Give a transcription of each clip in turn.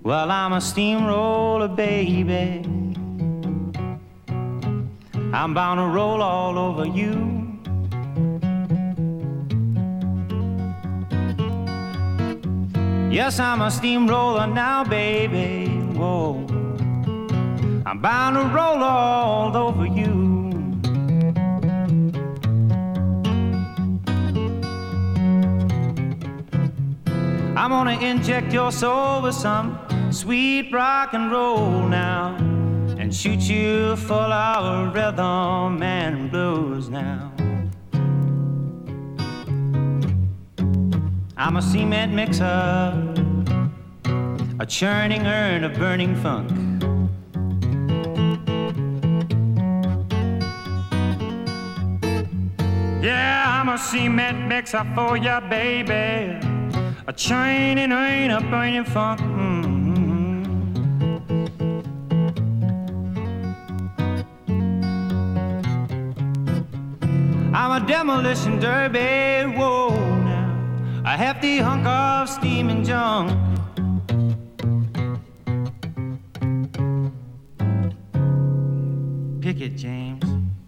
Well, I'm a steamroller, baby. I'm bound to roll all over you. Yes, I'm a steamroller now, baby. Whoa, I'm bound to roll all over you. I'm gonna inject your soul with some sweet rock and roll now, and shoot you full of rhythm and blues now. I'm a cement mixer, a churning urn of burning funk. Yeah, I'm a cement mixer for ya, baby, a churning urn of burning funk. I'm a demolition derby, whoa now, a hefty hunk of steaming junk. Pick it, James.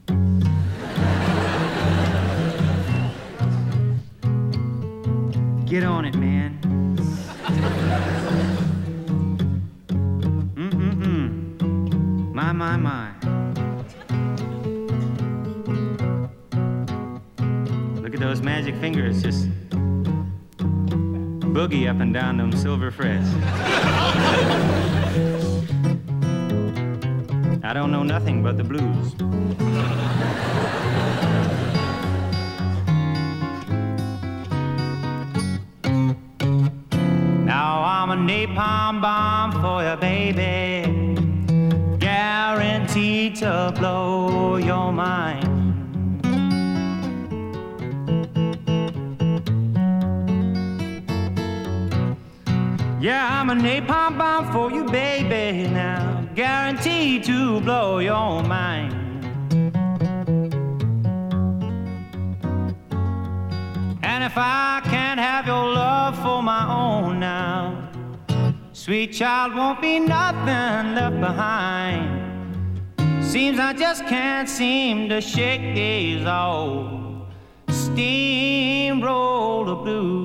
Get on it, man. My. Look at those magic fingers just boogie up and down them silver frets. I don't know nothing but the blues. Now I'm a napalm bomb for you, baby, guaranteed to blow your mind. Yeah, I'm a napalm bomb for you, baby, now, guaranteed to blow your mind. And if I can't have your love for my own now, sweet child, won't be nothing left behind. Seems I just can't seem to shake these old steamroller blues.